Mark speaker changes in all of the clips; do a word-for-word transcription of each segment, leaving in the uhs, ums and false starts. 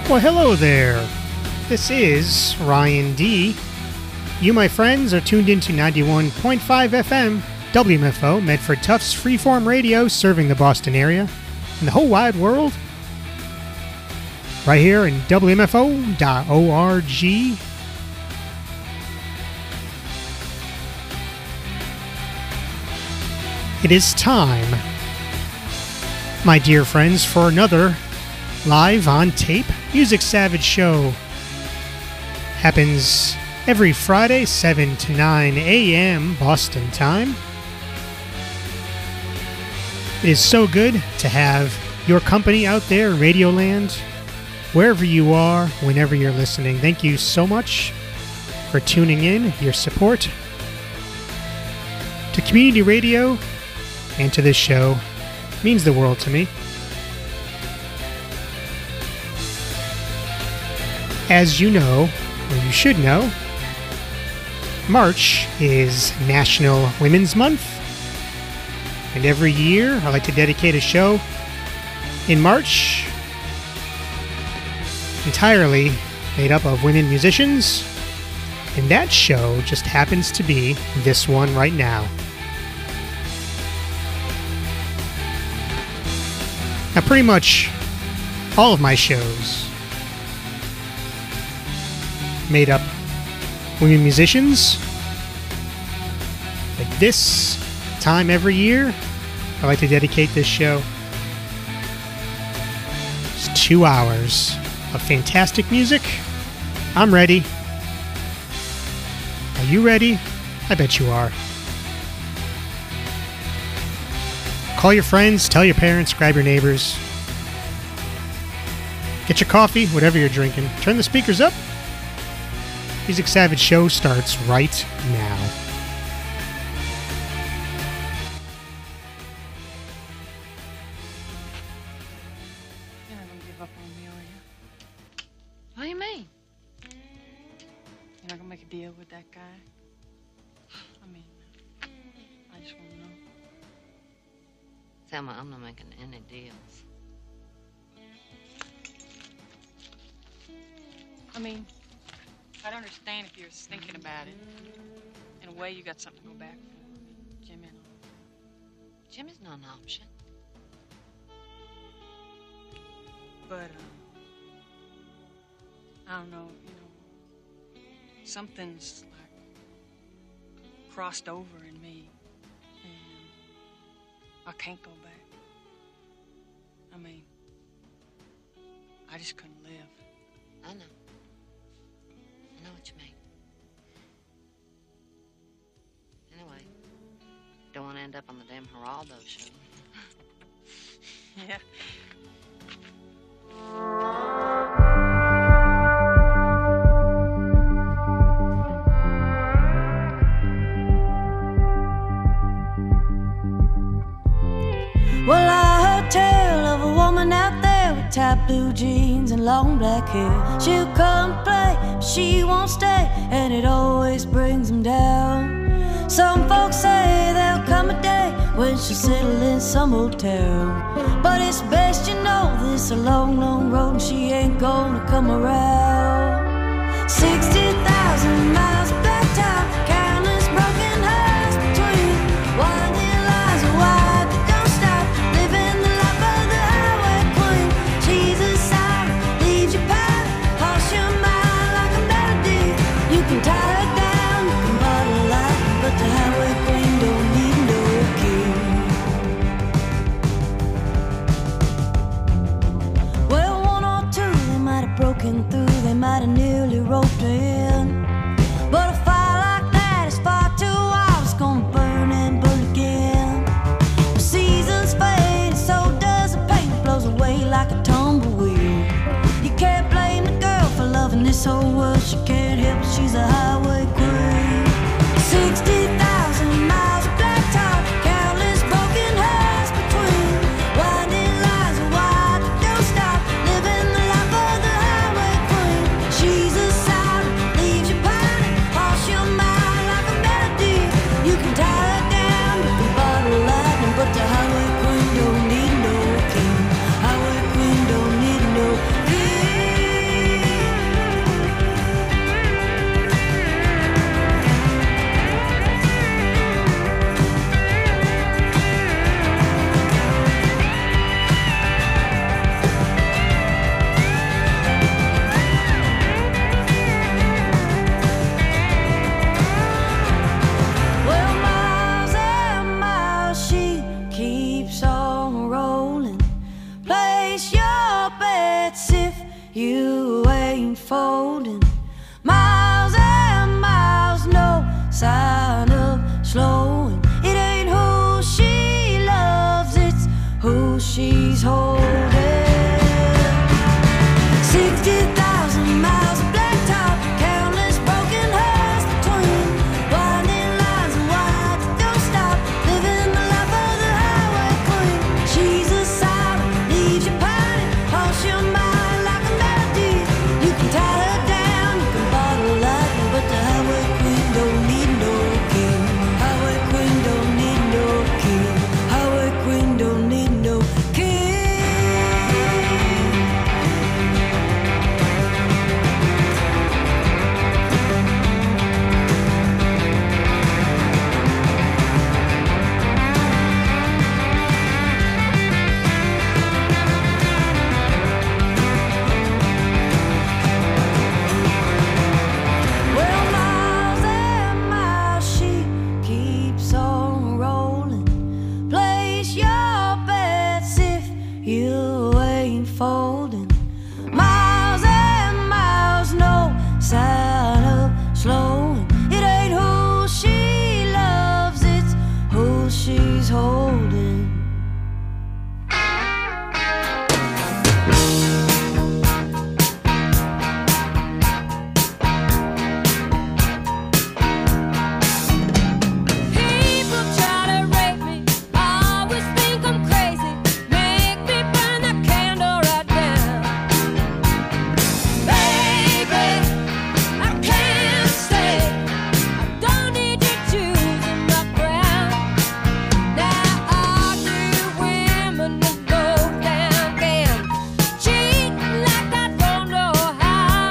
Speaker 1: Well, hello there. This is Ryan D. You, my friends, are tuned into ninety-one point five F M, W M F O, Medford Tufts Freeform Radio, serving the Boston area and the whole wide world. Right here in W M F O dot org. It is time, my dear friends, for another live on tape Music Savage show. Happens every Friday, seven to nine a.m. Boston time. It is so good to have your company out there, Radioland, wherever you are, whenever you're listening. Thank you so much for tuning in. Your support to community radio and to this show means the world to me. As you know, or you should know, March is National Women's Month, and every year I like to dedicate a show in March entirely made up of women musicians, and that show just happens to be this one right now. Now, pretty much all of my shows made up women musicians. Like this time every year, I like to dedicate this show. It's two hours of fantastic music. I'm ready. Are you ready? I bet you are. Call your friends, tell your parents, grab your neighbors. Get your coffee, whatever you're drinking. Turn the speakers up. Music Savage show starts right now.
Speaker 2: You're not gonna give up on me, are you?
Speaker 3: What do you mean?
Speaker 2: You're not gonna make a deal with that guy? I mean, I just wanna know.
Speaker 3: Selma, I'm not making any deals.
Speaker 2: I mean, I'd understand if you're thinking about it. In a way, you got something to go back for. Jim and all.
Speaker 3: Jim is not an option.
Speaker 2: But, um, I don't know, you know, something's like crossed over in me, and I can't go back. I mean, I just couldn't live.
Speaker 3: I know. I know what you mean. Anyway, don't want to end up on the damn Geraldo show.
Speaker 2: Yeah.
Speaker 4: Well, I heard tell of a woman out there with tight blue jeans and long black hair. She'll come play, but she won't stay, and it always brings them down. Some folks say there'll come a day when she'll settle in some old town, but it's best you know this a long, long road, and she ain't gonna come around. Sixty thousand miles of black top, countless broken hearts between winding lines of wide that don't stop, living the life of the highway queen. She's a sight, leaves you powder, harsh your mind like a melody. You can tie her down, you can bottle light, but the highway queen don't need no king. Well, one or two, they might have broken through, they might have nearly roped her in, but a fire like that is far too wild, it's gonna burn and burn again. The seasons fade, and so does the paint, it blows away like a tumbleweed. You can't blame the girl for loving this whole world, she can't help it, she's a highway queen. Sixty thousand miles of black top, countless broken hearts between winding lines of wide that don't stop, living the life of the highway queen. She's a sound, leaves you pining, harsh your mind like a melody. You can tie her down, you can bottle lightning, but the highway queen don't need no king. Highway queen don't need no king. sign of slowing. It ain't who she loves, it's who she's holding. Sixty thousand miles of blacktop, countless broken hearts between, winding lines and wide that don't stop, living the life of the highway queen. She's a siren, leaves you pining, haunts your mind like a melody. You can tie her down, you can bottle lightning, but the highway queen don't need no king. Highway queen don't need no king. Highway queen don't need no king. Well, miles and miles she keeps on rolling. Place your bets if you ain't folding. Miles and miles, no sign of slowing. It ain't who she loves, it's who she's holding. People try to rape me, always think I'm crazy, make me burn the candle right down. Baby, I can't stay, I don't need you choosing my ground. Now all you women that go down, damn, cheat like I don't know how.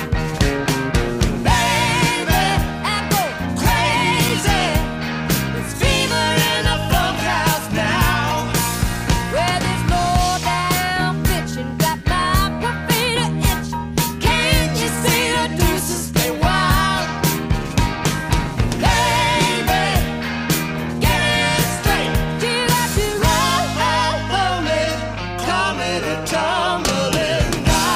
Speaker 4: Baby, I go crazy. It's fever in the bunkhouse now. Where there's no damn bitchin', got my profita itching. Can't you see the deuces stay wild? Baby, get it straight. You got to roll, roll, roll it, coming and tumbling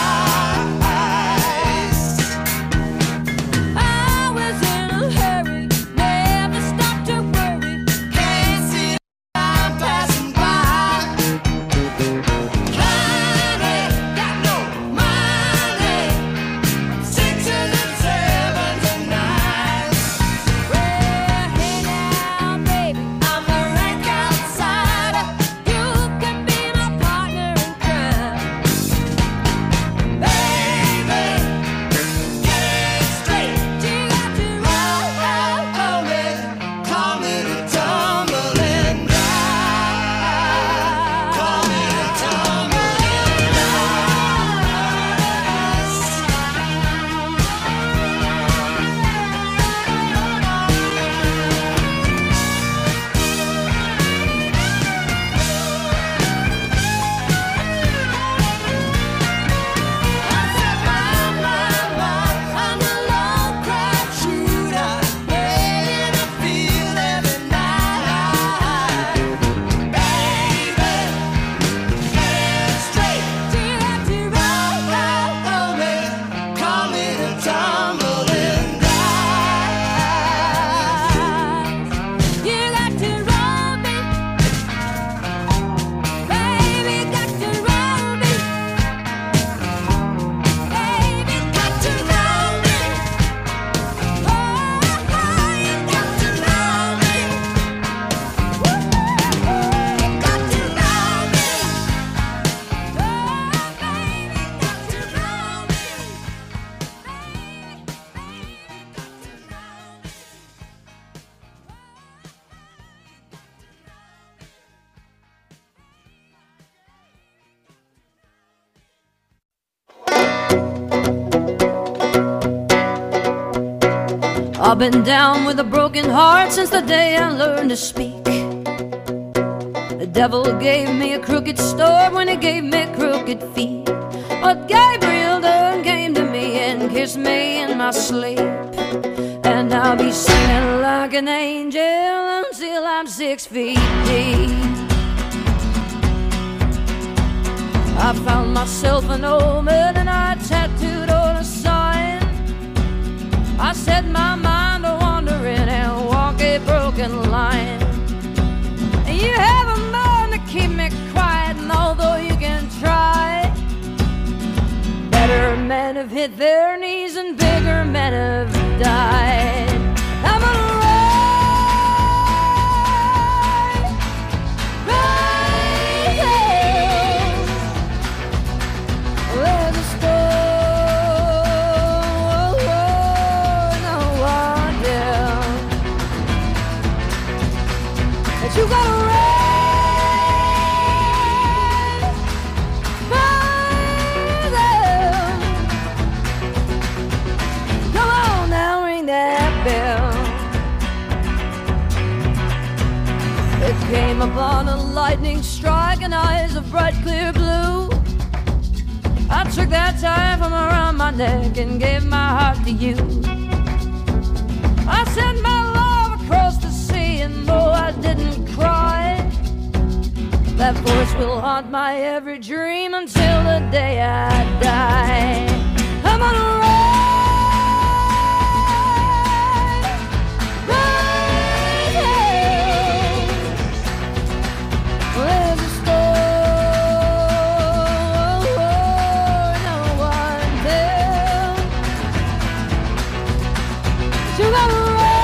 Speaker 4: dice. I was in a hurry, never stopped to worry. Can't see I'm passing by. Honey, got no money. Sixes and sevens and nines. Well, hey now, baby, I'm the rank outsider. You can be my partner in crime. Baby, get it straight. You got to roll, roll, roll it, coming and tumbling down, coming and tumbling I said, my, my, my, I'm a low crowd shooter, playing the field every night. Baby, get it straight. You got to roll, roll, roll it, coming and tumbling dice. You got to roll me, baby, got to roll me. Baby, got to roll me. Oh, you got to roll me. Woo, you got to roll me. Oh, baby, got to roll me. Baby, baby, got to roll me.
Speaker 5: I've been down with a broken heart since the day I learned to speak. The devil gave me a crooked start when he gave me crooked feet. But Gabriel done came to me and kissed me in my sleep. And I'll be singing like an angel until I'm six feet deep. I found myself an old man and I tattooed on a sign. I set my mind to wandering and men have hit their knees and bigger men have died. I'm gonna ride, ride hell. There's a storm, no one down. That you gotta ride. Came upon a lightning strike and eyes of bright clear blue. I took that tie from around my neck and gave my heart to you. I sent my love across the sea, and though I didn't cry, that voice will haunt my every dream until the day I die. I'm gonna ride. There's a storm, no one tells. You gotta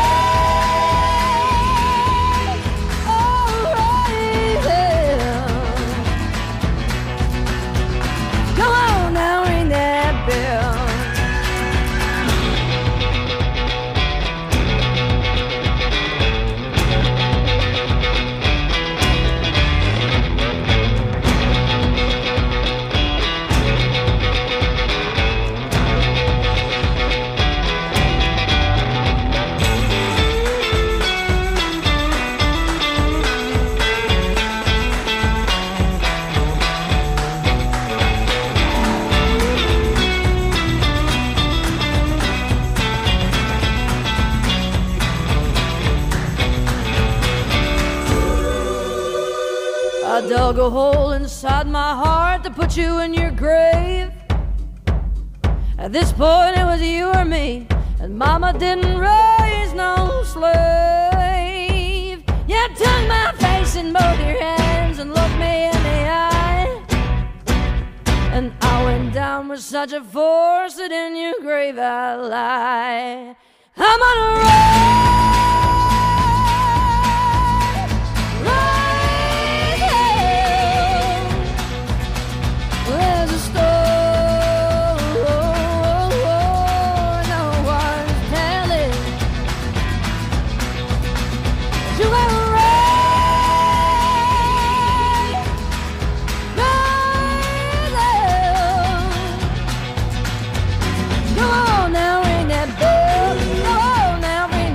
Speaker 5: ride, oh, ride hell. Come on now, ring that bell. I dug a hole inside my heart to put you in your grave. At this point it was you or me, and Mama didn't raise no slave. You took my face in both your hands and looked me in the eye, and I went down with such a force that in your grave I lie. I'm gonna ride. Come on now, ring that bell. Come on now, ring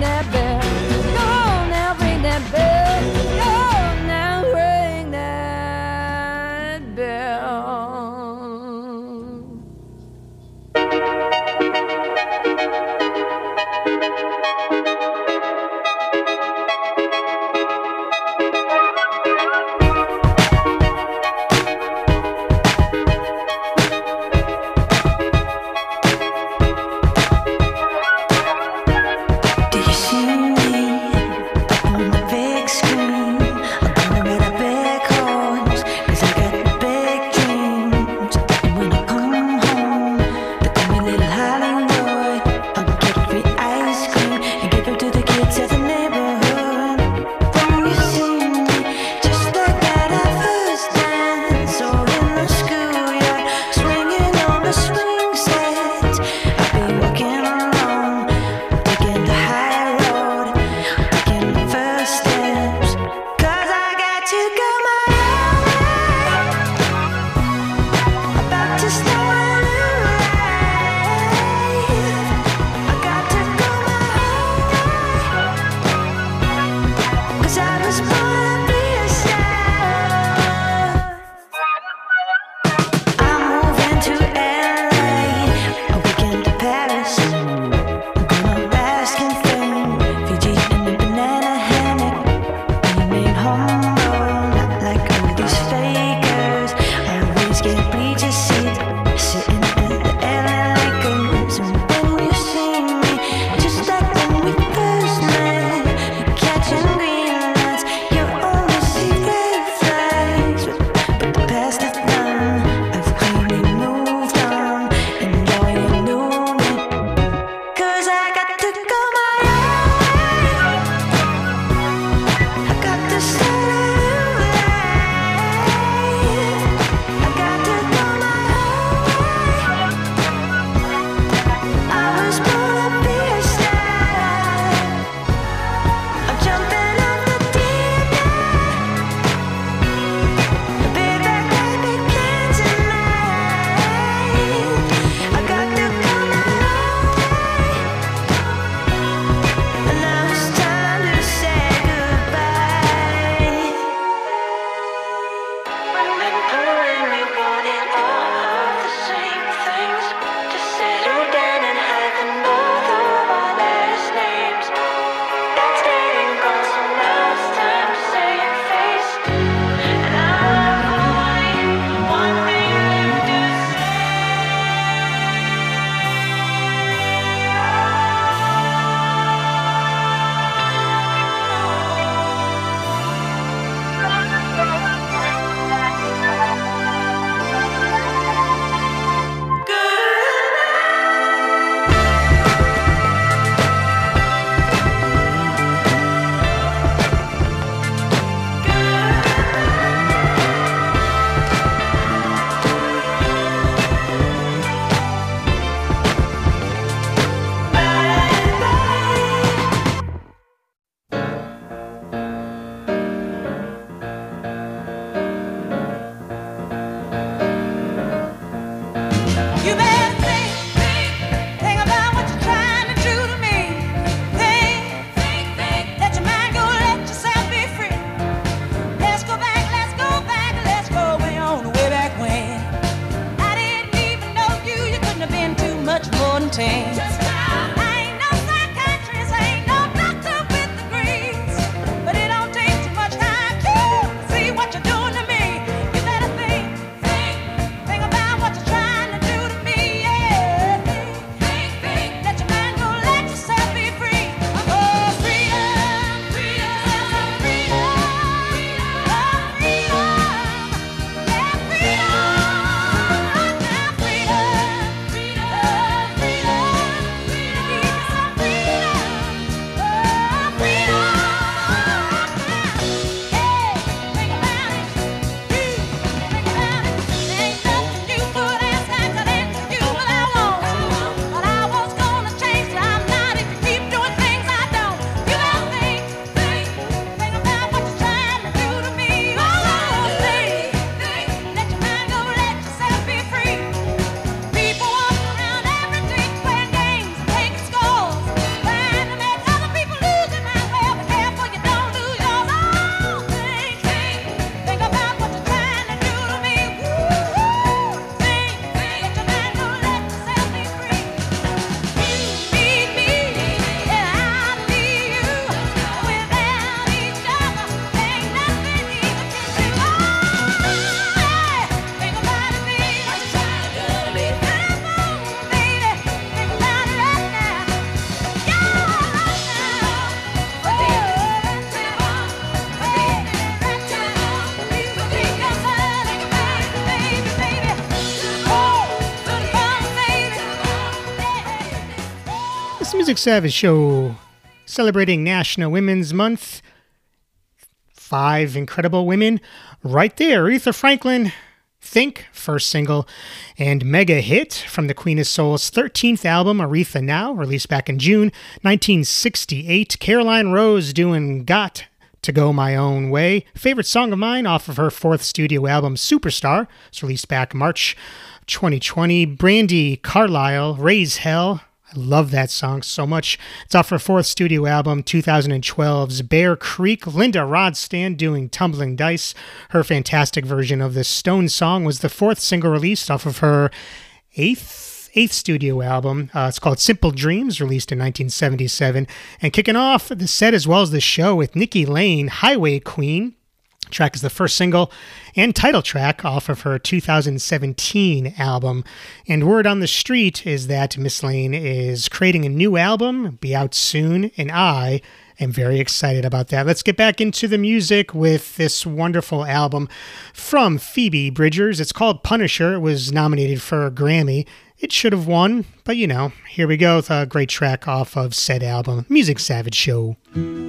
Speaker 1: This Music Savage show celebrating National Women's Month. Five incredible women right there. Aretha Franklin, Think, first single, and mega hit from the Queen of Soul's thirteenth album, Aretha Now, released back in June nineteen sixty-eight. Caroline Rose doing Got to Go My Own Way. Favorite song of mine off of her fourth studio album, Superstar. It's released back March twenty twenty. Brandi Carlile, Raise Hell. I love that song so much. It's off her fourth studio album, twenty twelve's Bear Creek. Linda Ronstadt doing Tumbling Dice. Her fantastic version of the Stone song was the fourth single released off of her eighth eighth studio album. Uh, it's called Simple Dreams, released in nineteen seventy-seven. And kicking off the set as well as the show with Nikki Lane, Highway Queen. Track is the first single and title track off of her two thousand seventeen album. And word on the street is that Miss Lane is creating a new album, be out soon, and I am very excited about that. Let's get back into the music with this wonderful album from Phoebe Bridgers. It's called Punisher. It was nominated for a Grammy. It should have won, but you know, here we go with a great track off of said album, Music Savage Show.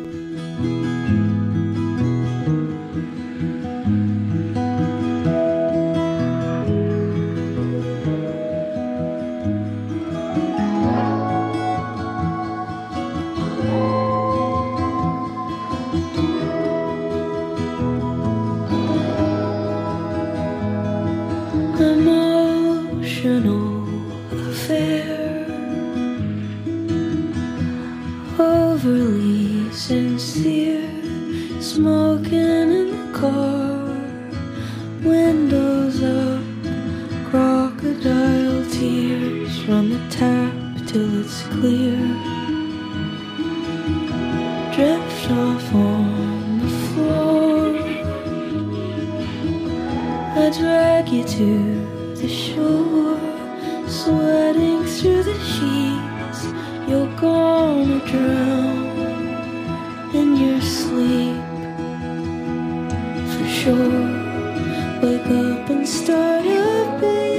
Speaker 4: Emotional affair, overly sincere, smoking in the car, windows up, crocodile tears, run the tap till it's clear, drift off on the floor, I drag you to the shore, sweating through the sheets, you're gonna drown in your sleep, for sure. Wake up and start a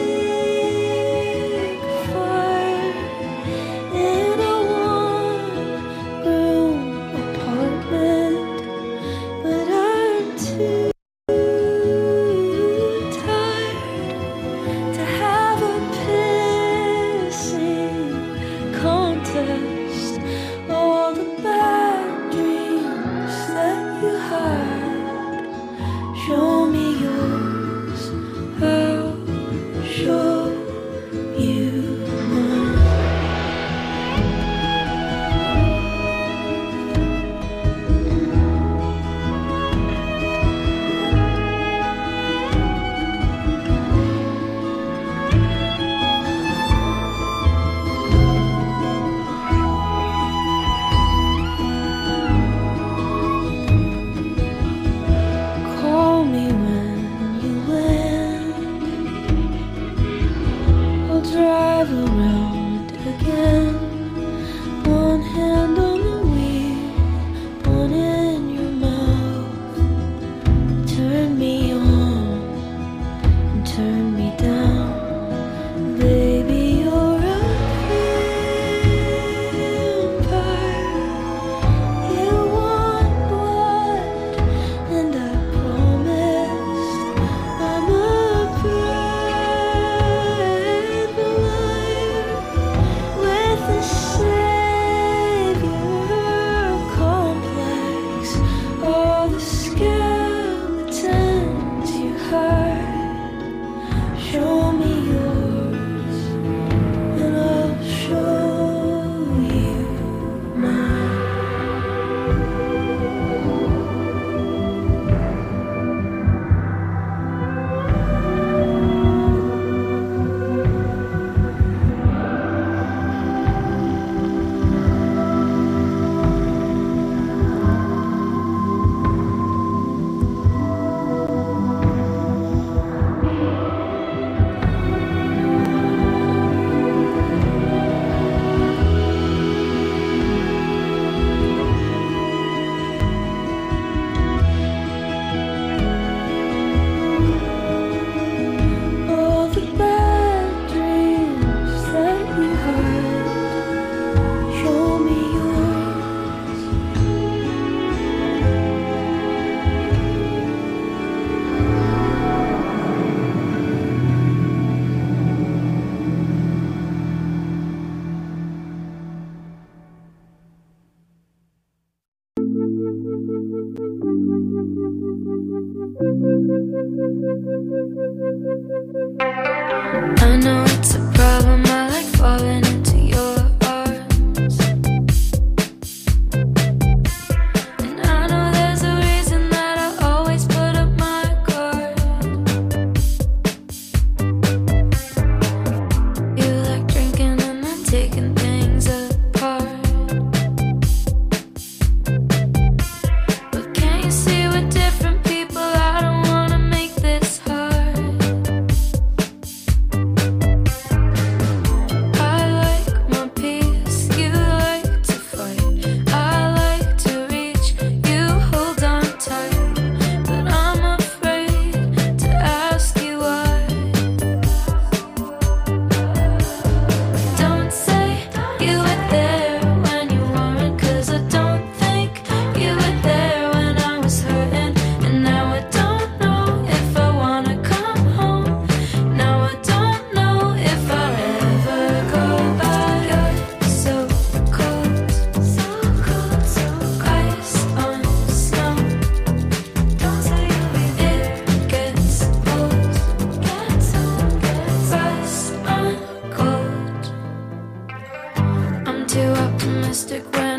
Speaker 4: big fire in a one-room apartment, but I'm too contest. All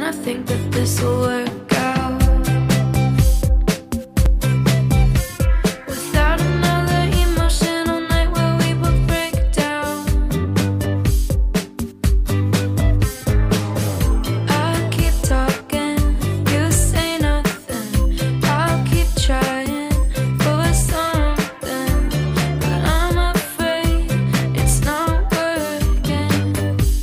Speaker 5: I think that this will work out. Without another emotional night where we both break down, I keep talking, you say nothing. I'll keep trying for something, but I'm afraid it's not working.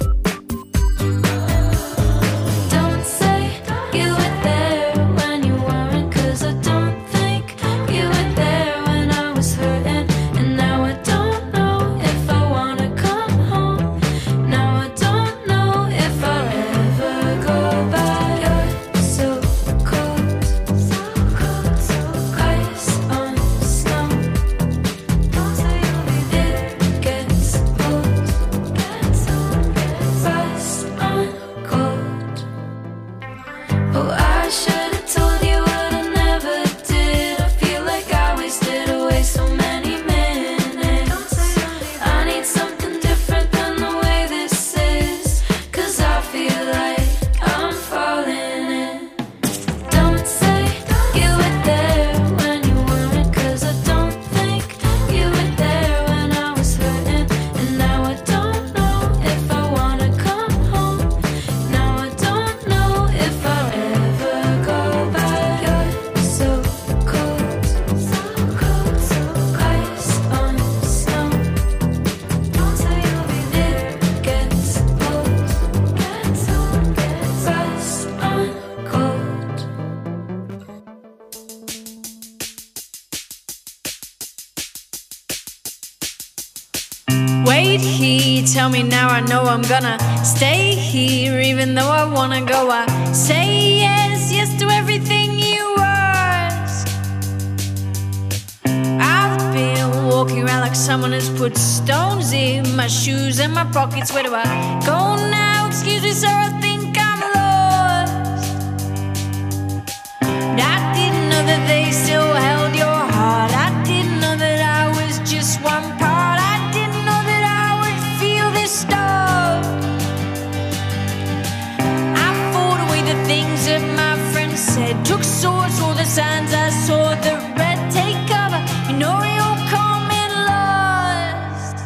Speaker 5: Don't say you were there when you weren't, 'cause I don't think you were there when I was hurting. And now I don't know if I wanna come home. Now I don't know if I'll ever go back. You're so cold, so cold, so ice on snow. Don't say you'll be there. It gets old, gets old, ice on cold. Oh, I should have told you what I never did. I feel like I wasted away so many minutes. I need something different than the way this is, 'cause I feel like I'm falling in. Don't say you were there when you weren't, 'cause I don't think you were there when I was hurting. And now I don't know if I wanna come home. Now I don't know if I'll ever go back. You're so cold, so cold, so ice on snow. Don't say you'll be there. Gets old, gets old, gets ice on cold. Wait here, tell me now, I know I'm gonna stay here. Even though I wanna go, I say yes, yes to everything you ask. I've been walking around like someone has put stones in my shoes and my pockets. Where do I go now? Excuse me, sir, I think I'm lost. And I didn't know that they still held your heart. I didn't know that I was just one part. I didn't know that I would feel this stuff. I fought away the things that my friends said. Took swords for the signs I saw. The red take cover, you know you'll come in lost.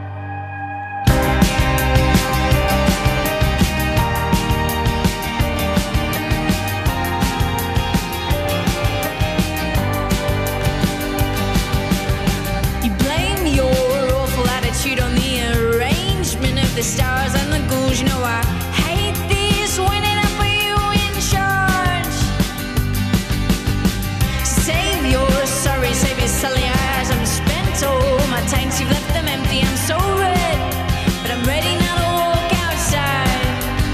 Speaker 5: You blame your awful attitude on the arrangement of the stars and the ghouls. You know I hate this when it up for you in charge. Save your sorry, save your silly eyes. I'm spent all my tanks, you've left them empty. I'm so red, but I'm ready now to walk outside.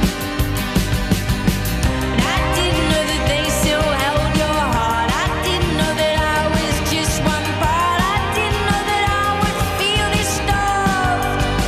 Speaker 5: And I didn't know that they still held your heart. I didn't know that I was just one part. I didn't know that I would feel this stuff.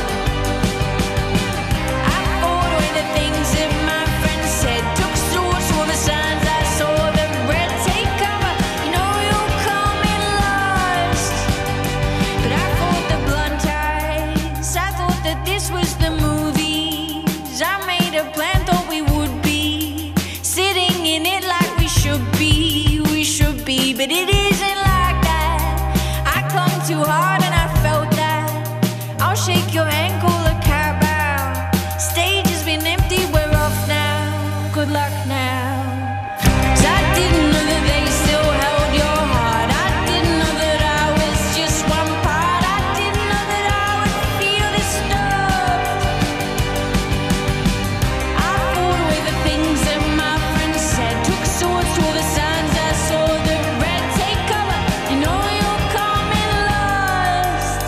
Speaker 5: I fought away the things that my friends said. Took swords for the signs I saw. The red take cover, you know you'll come in lost. But I fought the blunt eyes. I thought that this was the movies. I made a plan, thought we would be sitting in it like we should be. We should be, but it isn't like that. I clung too hard and I felt that. I'll shake your hand, call a cab out. Stage has been empty, we're off now. Good luck now. 'Cause I didn't know that they still held your heart. I didn't know that I was just one part. I didn't know that I would feel this stuff. I fought away the things that my friends said. Took swords to all the signs I saw. The red take cover, you know you'll come in lost.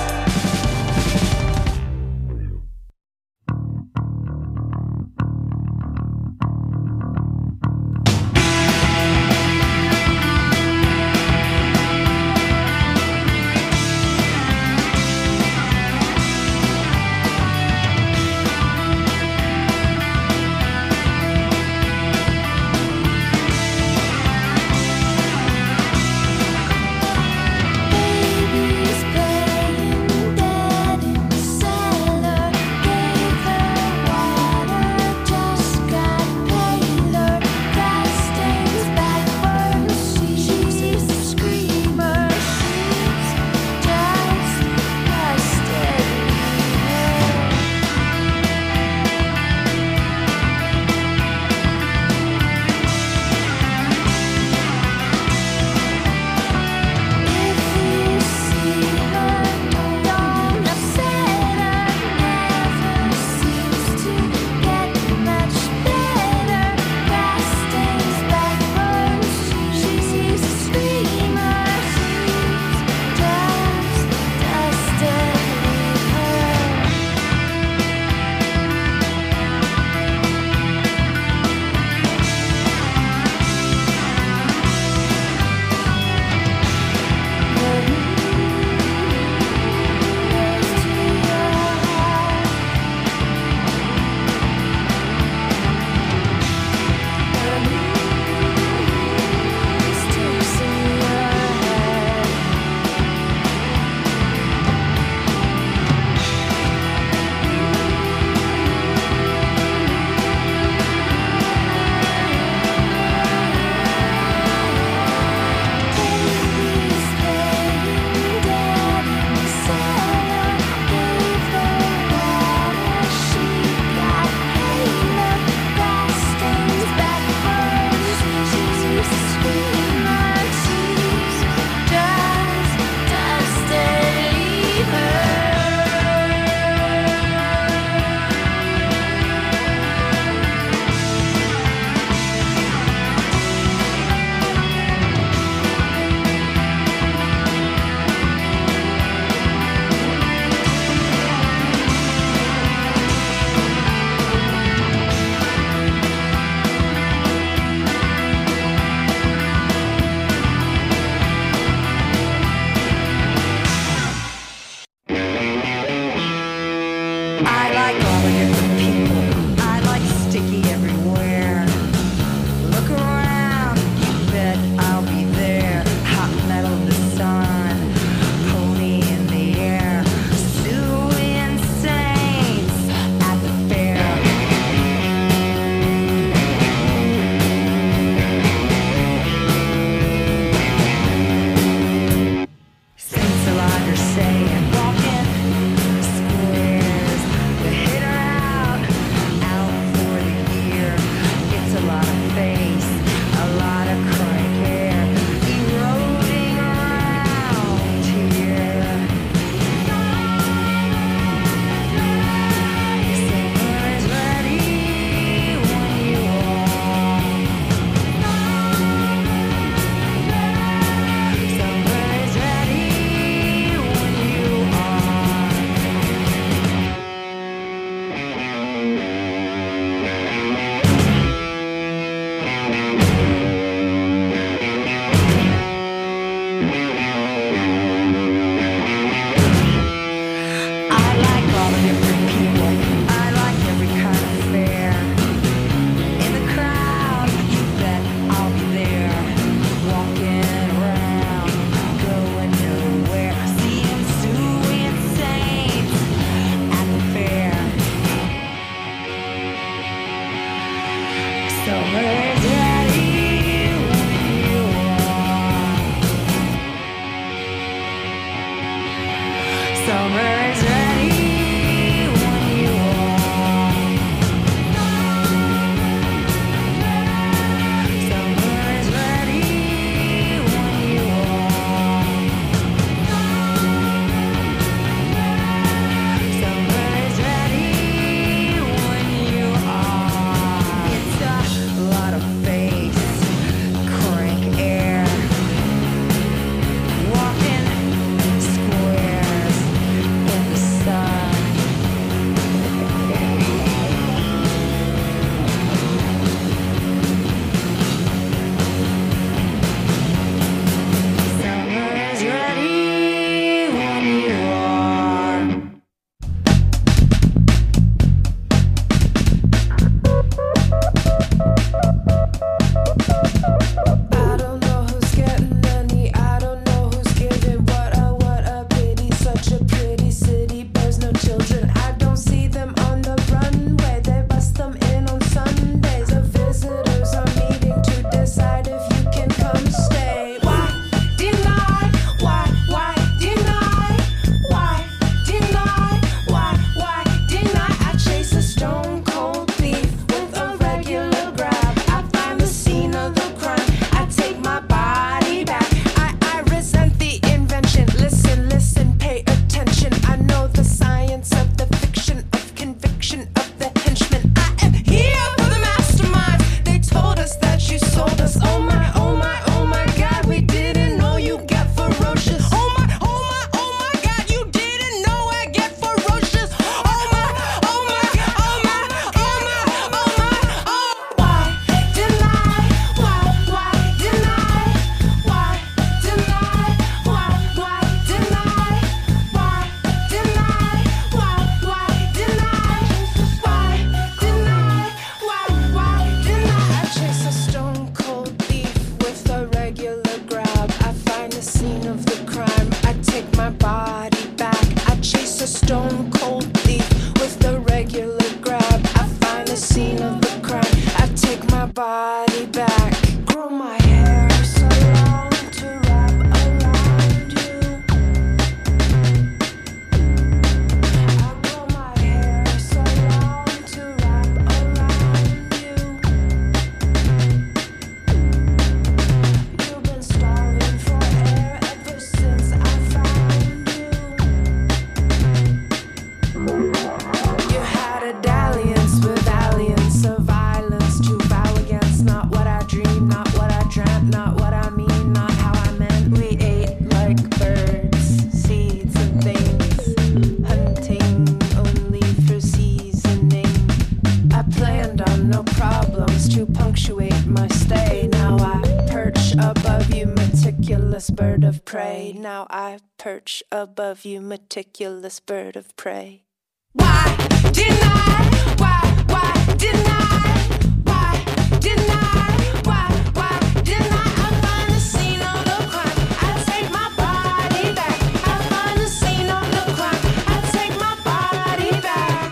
Speaker 6: Now I perch above you, meticulous bird of prey. Why didn't I? Why, why didn't I? Why didn't I? Why, why didn't I? I find the scene of the crime. I take my body back. I find the scene of the crime. I take my body back.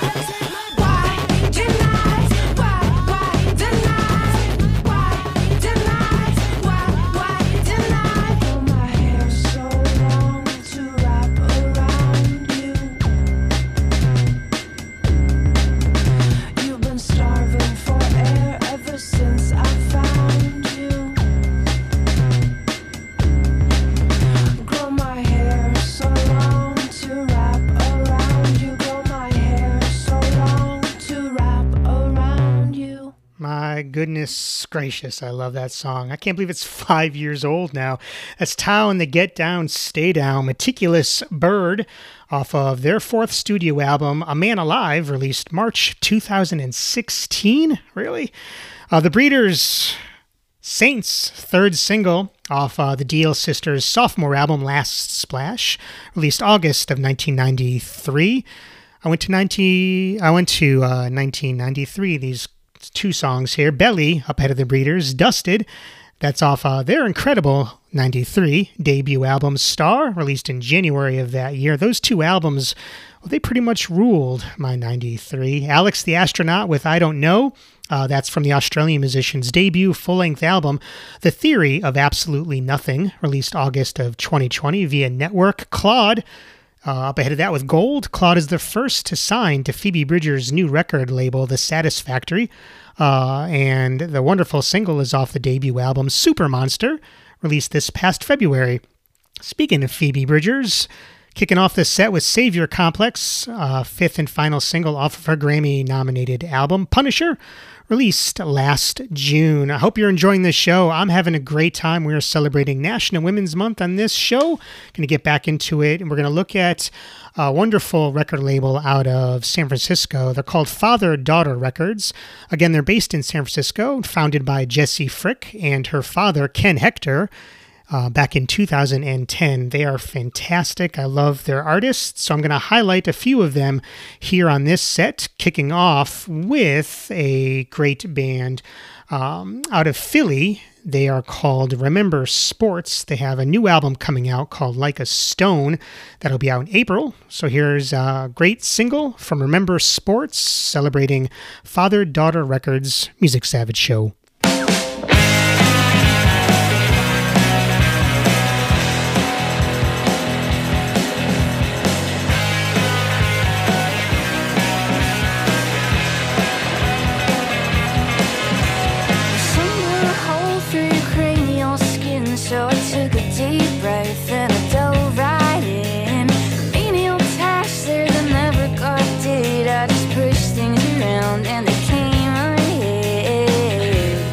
Speaker 6: Why didn't I? Why, why didn't I? Why didn't I? Why, why didn't I? Pull my hair so long to wrap around you. You've been starving for air ever since I found you. Grow my hair so long to wrap around you. Grow my hair so long to wrap around you.
Speaker 1: My goodness gracious, I love that song. I can't believe it's five years old now. That's Tao and the Get Down, Stay Down, Meticulous Bird, off of their fourth studio album, A Man Alive, released March two thousand sixteen. Really? Uh, the Breeders' Saints' third single off uh, the Deal Sisters' sophomore album, Last Splash, released August of nineteen ninety-three. I went to ninety. I went to uh, nineteen ninety-three. These two songs here. Belly, up ahead of the Breeders. Dusted. That's off uh, their incredible ninety-three debut album, Star, released in January of that year. Those two albums, well, they pretty much ruled my ninety-three. Alex the Astronaut with I Don't Know, Uh, that's from the Australian musician's debut full-length album, The Theory of Absolutely Nothing, released August of twenty twenty via Network. Claude, uh, up ahead of that with Gold. Claude is the first to sign to Phoebe Bridgers' new record label, The Satisfactory, uh, and the wonderful single is off the debut album, Super Monster, released this past February. Speaking of Phoebe Bridgers, kicking off this set with Savior Complex, uh, fifth and final single off of her Grammy-nominated album, Punisher, released last June. I hope you're enjoying this show. I'm having a great time. We are celebrating National Women's Month on this show. Going to get back into it, and we're going to look at a wonderful record label out of San Francisco. They're called Father-Daughter Records. Again, they're based in San Francisco, founded by Jessie Frick and her father, Ken Hector, Uh, back in two thousand ten. They are fantastic. I love their artists, so I'm going to highlight a few of them here on this set, kicking off with a great band um, out of Philly. They are called Remember Sports. They have a new album coming out called Like a Stone that'll be out in April. So here's a great single from Remember Sports, celebrating Father-Daughter Records Music Savage Show.
Speaker 4: So I took a deep breath and I dove right in. Menial tasks there that never got did. I just pushed things around and they came ahead.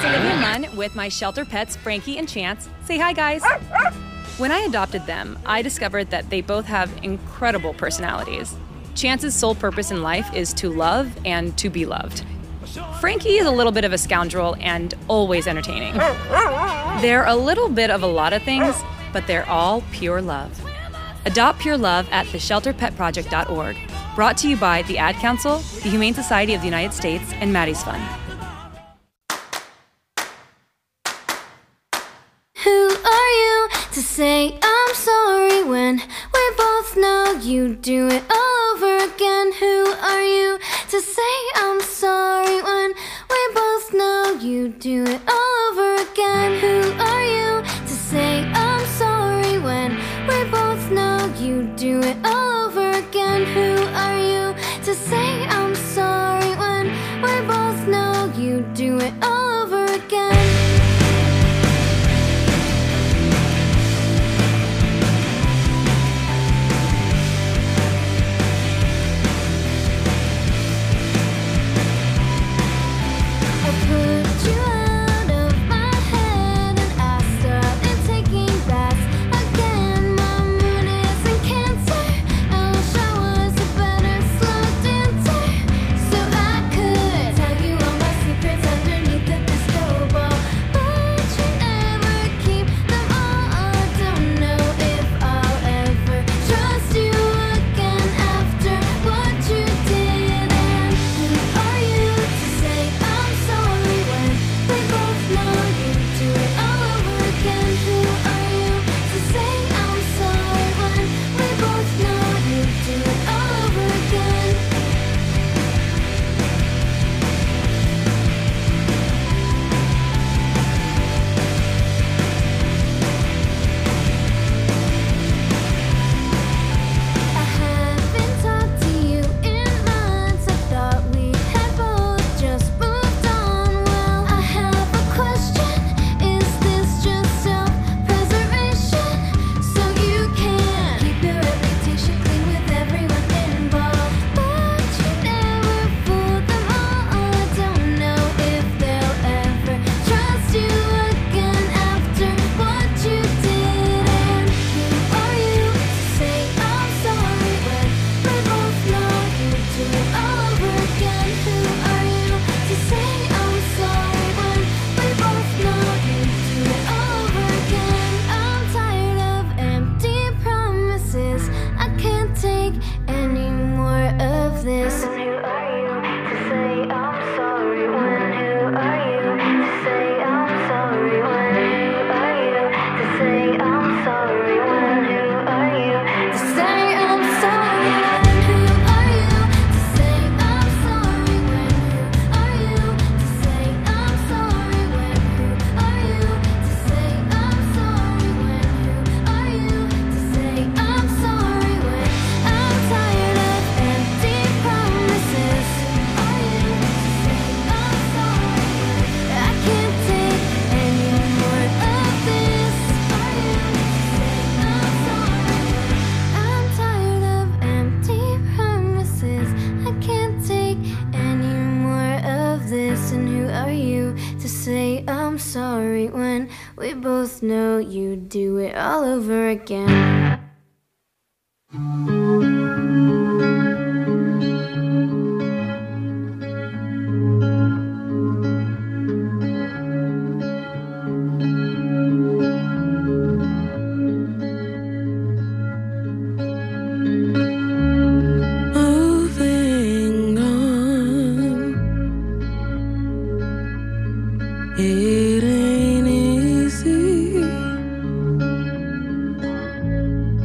Speaker 7: Olivia Munn with my shelter pets, Frankie and Chance. Say hi, guys. When I adopted them, I discovered that they both have incredible personalities. Chance's sole purpose in life is to love and to be loved. Frankie is a little bit of a scoundrel and always entertaining. They're a little bit of a lot of things, but they're all pure love. Adopt pure love at the shelter pet project dot org. Brought to you by the Ad Council, the Humane Society of the United States, and Maddie's Fund.
Speaker 5: Who are you to say I'm sorry when we both know you do it all over again? Who are you to say I'm sorry when we both know you do it all over again? Who are you to say I'm sorry when we both know you do it all over again? Who are you to say I'm sorry when we both know you do it all over again? Know you do it all over again.
Speaker 8: Moving on, it ain't easy.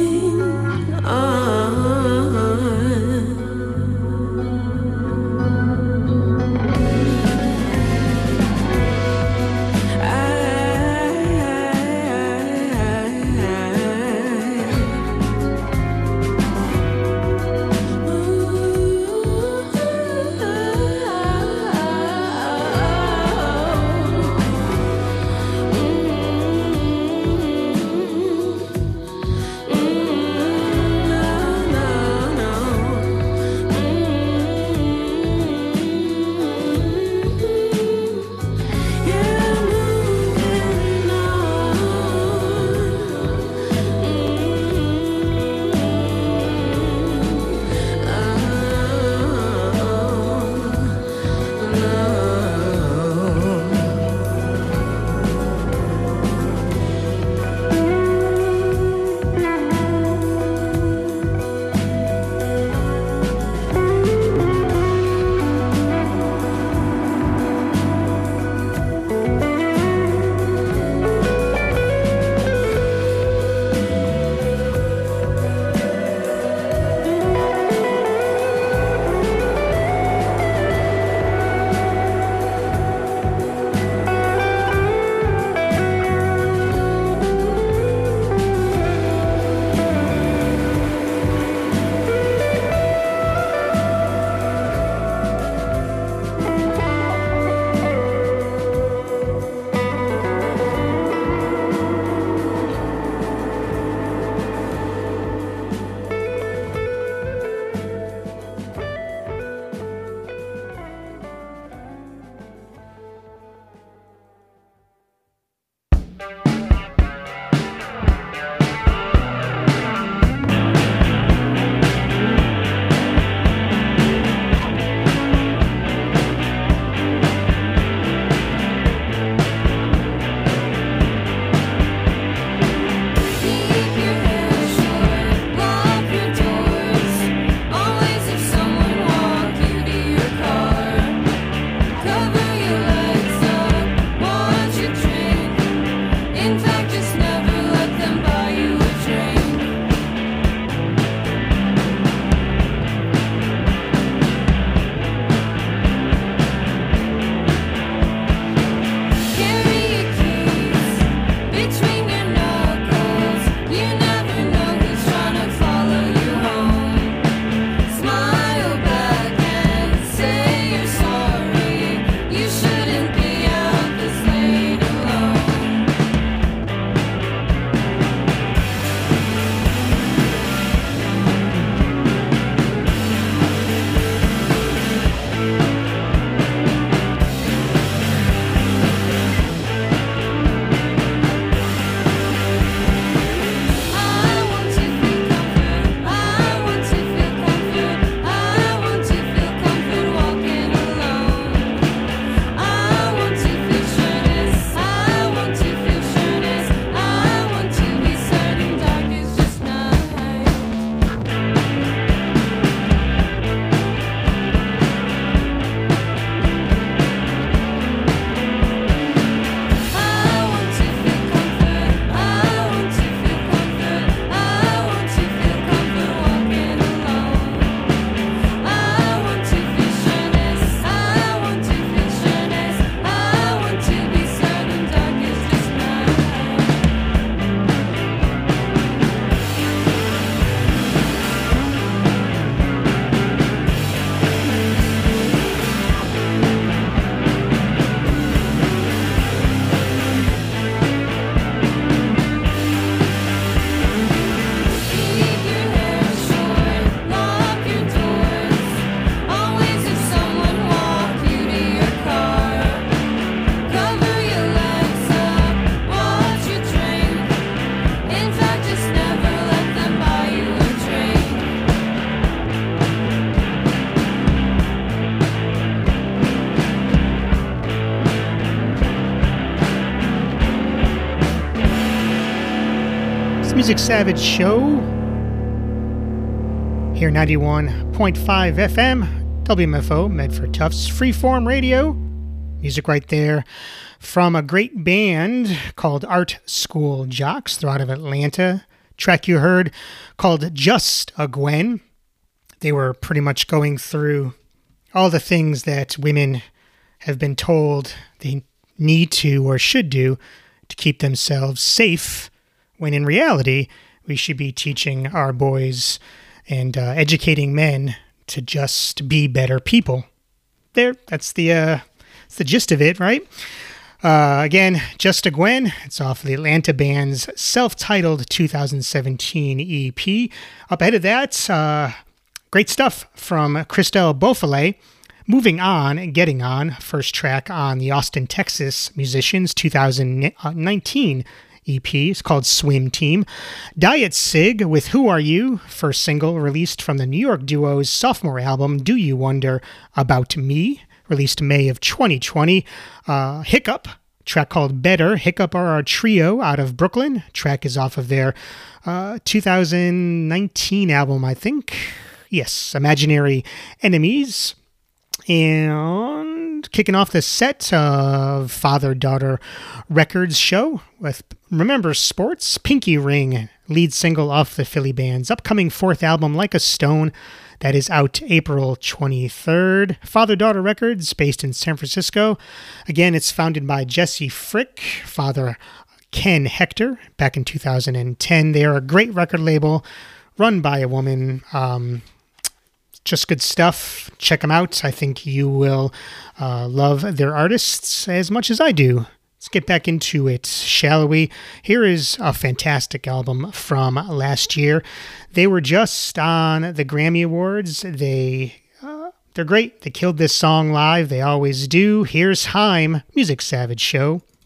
Speaker 1: Music Savage Show here, ninety-one point five F M, W M F O, Medford Tufts Freeform Radio. Music right there from a great band called Art School Jocks. They're out of Atlanta, track you heard called Just a Gwen. They were pretty much going through all the things that women have been told they need to or should do to keep themselves safe, when in reality, we should be teaching our boys and uh, educating men to just be better people. There, that's the uh, that's the gist of it, right? Uh, again, Just a Gwen. It's off the Atlanta band's self-titled two thousand seventeen E P. Up ahead of that, uh, great stuff from Christelle Beausoleil. Moving On, Getting On, first track on the Austin, Texas musicians two thousand nineteen E P. It's called Swim Team. Diet Sig with Who Are You, first single released from the New York duo's sophomore album, Do You Wonder About Me, released May of twenty twenty. Uh, Hiccup, track called Better. Hiccup are a trio out of Brooklyn. Track is off of their uh, two thousand nineteen album, I think. Yes, Imaginary Enemies. And kicking off the set of Father-Daughter Records show with Remember Sports, Pinky Ring, lead single off the Philly band's upcoming fourth album, Like a Stone, that is out April twenty-third. Father-Daughter Records, based in San Francisco. Again, it's founded by Jesse Frick, Father Ken Hector, back in two thousand ten. They are a great record label run by a woman. Um... Just good stuff. Check them out. I think you will uh, love their artists as much as I do. Let's get back into it, shall we? Here is a fantastic album from last year. They were just on the Grammy Awards. They, uh, they're great. They killed this song live. They always do. Here's Haim, Music Savage Show.